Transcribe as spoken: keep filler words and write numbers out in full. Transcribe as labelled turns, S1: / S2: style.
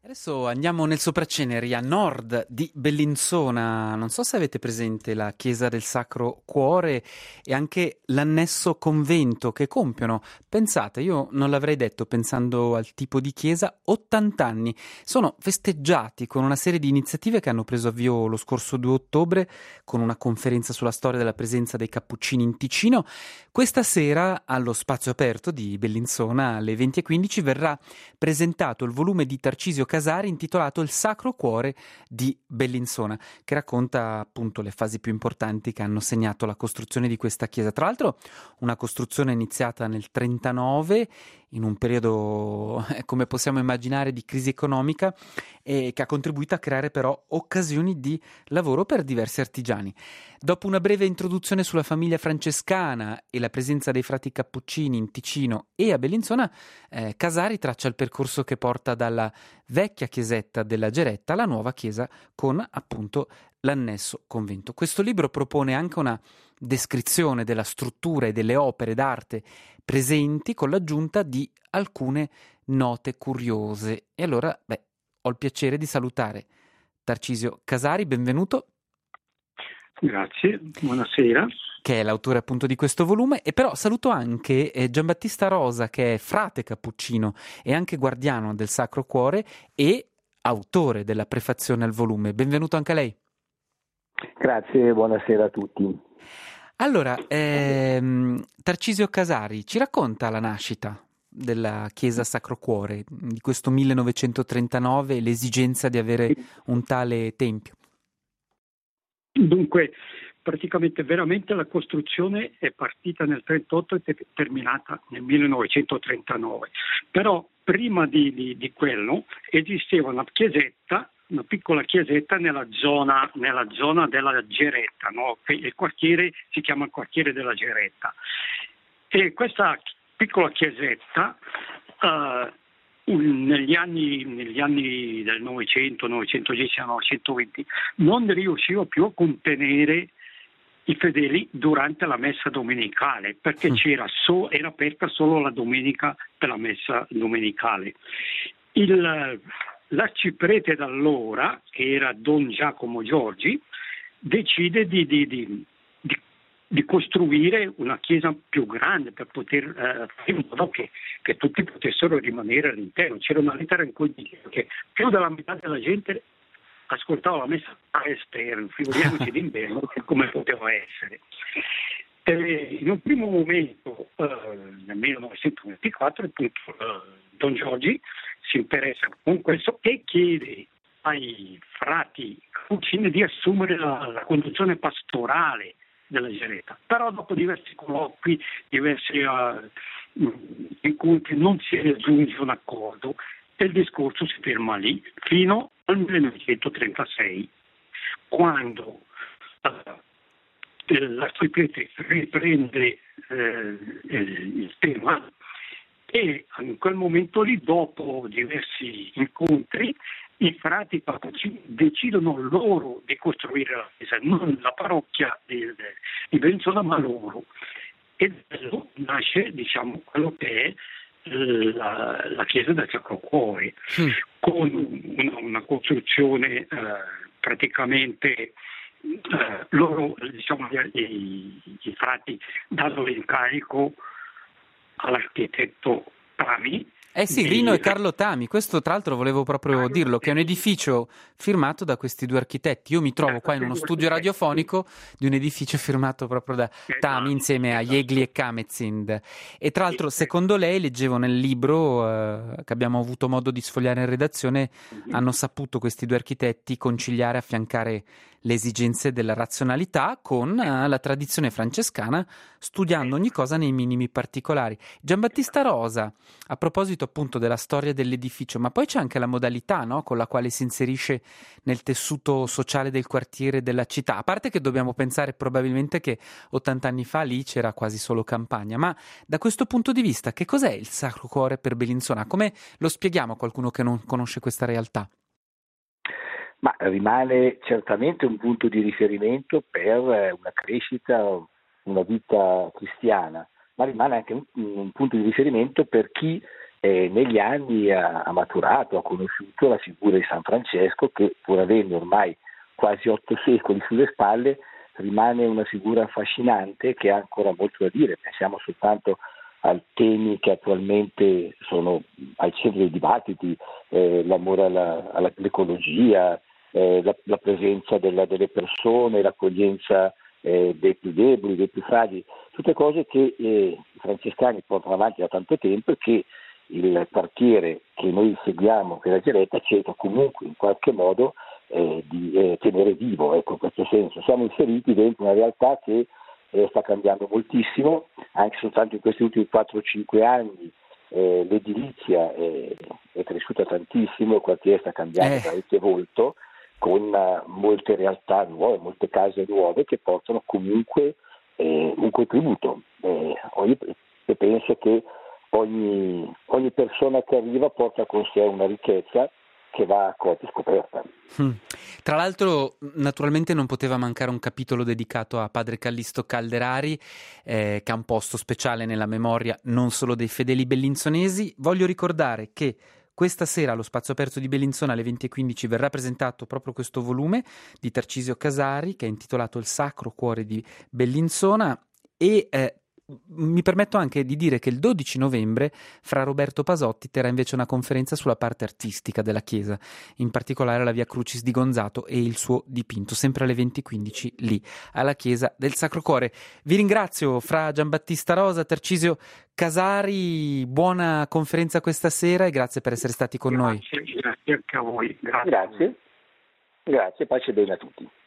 S1: Adesso andiamo nel Sopraceneri, a nord di Bellinzona. Non so se avete presente la chiesa del Sacro Cuore e anche l'annesso convento che compiono. Pensate, io non l'avrei detto pensando al tipo di chiesa, ottanta anni. Sono festeggiati con una serie di iniziative che hanno preso avvio lo scorso due ottobre con una conferenza sulla storia della presenza dei Cappuccini in Ticino. Questa sera allo Spazio Aperto di Bellinzona alle venti e quindici verrà presentato il volume di Tarcisio Casari intitolato Il Sacro Cuore di Bellinzona, che racconta appunto le fasi più importanti che hanno segnato la costruzione di questa chiesa. Tra l'altro una costruzione iniziata nel trentanove, in un periodo, come possiamo immaginare, di crisi economica, e che ha contribuito a creare però occasioni di lavoro per diversi artigiani. Dopo una breve introduzione sulla famiglia francescana e la presenza dei frati cappuccini in Ticino e a Bellinzona, eh, Casari traccia il percorso che porta dalla vecchia chiesetta della Geretta alla nuova chiesa con appunto l'annesso convento. Questo libro propone anche una descrizione della struttura e delle opere d'arte presenti con l'aggiunta di alcune note curiose. E allora, beh, ho il piacere di salutare Tarcisio Casari, benvenuto.
S2: Grazie, buonasera.
S1: Che è l'autore appunto di questo volume, e però saluto anche eh, Giambattista Rosa, che è frate cappuccino e anche guardiano del Sacro Cuore e autore della prefazione al volume. Benvenuto anche a lei.
S3: Grazie, buonasera a tutti.
S1: Allora, ehm, Tarcisio Casari ci racconta la nascita della Chiesa Sacro Cuore, di questo millenovecentotrentanove e l'esigenza di avere un tale tempio.
S2: Dunque, praticamente veramente la costruzione è partita nel trentotto e è terminata nel millenovecentotrentanove. Però prima di, di, di quello esisteva una chiesetta, una piccola chiesetta nella zona, nella zona della Geretta, no? Il quartiere si chiama il quartiere della Geretta. E questa piccola chiesetta uh, negli anni, negli anni del Novecento, novecentodieci a novecentoventi, non riusciva più a contenere i fedeli durante la messa domenicale, perché c'era so, era aperta solo la domenica per la messa domenicale. Il, l'arciprete d'allora, che era Don Giacomo Giorgi, decide di, di, di, di di costruire una chiesa più grande per poter eh, fare in modo che, che tutti potessero rimanere all'interno. C'era una lettera in cui diceva che più della metà della gente ascoltava la messa all'esterno, figuriamoci d'inverno come poteva essere. E in un primo momento, eh, nel millenovecentoventiquattro, appunto, eh, Don Giorgi si interessa con questo e chiede ai frati cappuccini di assumere la, la conduzione pastorale della Geretta, però dopo diversi colloqui, diversi uh, incontri non si raggiunge un accordo e il discorso si ferma lì fino al millenovecentotrentasei, quando uh, l'arciprete riprende uh, il, il tema, e in quel momento lì, dopo diversi incontri, i frati cappuccini decidono loro di costruire la chiesa, non la parrocchia di, di Bellinzona, ma loro. E da lì nasce, diciamo, quello che è la, la chiesa del Sacro Cuore, mm. con una, una costruzione eh, praticamente eh, loro, diciamo, i, i frati danno l'incarico all'architetto Tami.
S1: Eh sì, Rino e Carlo Tami, questo tra l'altro volevo proprio dirlo, che è un edificio firmato da questi due architetti. Io mi trovo qua in uno studio radiofonico di un edificio firmato proprio da Tami insieme a Jegli e Kamezind. E tra l'altro, secondo lei, leggevo nel libro eh, che abbiamo avuto modo di sfogliare in redazione, hanno saputo questi due architetti conciliare, affiancare le esigenze della razionalità con uh, la tradizione francescana, studiando ogni cosa nei minimi particolari. Giambattista Rosa, a proposito appunto della storia dell'edificio, ma poi c'è anche la modalità, no, con la quale si inserisce nel tessuto sociale del quartiere e della città, a parte che dobbiamo pensare probabilmente che ottanta anni fa lì c'era quasi solo campagna, ma da questo punto di vista che cos'è il Sacro Cuore per Bellinzona? Come lo spieghiamo a qualcuno che non conosce questa realtà?
S3: Ma rimane certamente un punto di riferimento per una crescita, una vita cristiana, ma rimane anche un, un punto di riferimento per chi eh, negli anni ha, ha maturato, ha conosciuto la figura di San Francesco, che pur avendo ormai quasi otto secoli sulle spalle rimane una figura affascinante che ha ancora molto da dire. Pensiamo soltanto ai temi che attualmente sono al centro dei dibattiti, eh, l'amore alla, alla, all'ecologia, eh, la, la presenza della, delle persone, l'accoglienza eh, dei più deboli, dei più fragili, tutte cose che eh, i francescani portano avanti da tanto tempo e che il quartiere che noi seguiamo, che è la Geretta, cerca comunque in qualche modo eh, di eh, tenere vivo, ecco, in questo senso. Siamo inseriti dentro una realtà che eh, sta cambiando moltissimo, anche soltanto in questi ultimi quattro cinque anni eh, l'edilizia è, è cresciuta tantissimo, il quartiere sta cambiando
S1: Eh.
S3: parecchio volto, con uh, molte realtà nuove, molte case nuove che portano comunque eh, un contributo. Eh, io penso che ogni, ogni persona che arriva porta con sé una ricchezza che va a colpi scoperta.
S1: Mm. Tra l'altro, naturalmente non poteva mancare un capitolo dedicato a padre Callisto Calderari, eh, che ha un posto speciale nella memoria non solo dei fedeli bellinzonesi. Voglio ricordare che questa sera allo Spazio Aperto di Bellinzona alle venti e quindici verrà presentato proprio questo volume di Tarcisio Casari che è intitolato Il Sacro Cuore di Bellinzona e eh, mi permetto anche di dire che il dodici novembre Fra Roberto Pasotti terrà invece una conferenza sulla parte artistica della chiesa, in particolare la Via Crucis di Gonzato e il suo dipinto, sempre alle venti e quindici lì alla chiesa del Sacro Cuore. Vi ringrazio Fra Giambattista Rosa, Tarcisio Casari, buona conferenza questa sera e grazie per essere stati con
S2: grazie,
S1: noi.
S2: Grazie anche a voi. Grazie.
S3: Grazie, grazie, pace e bene a tutti.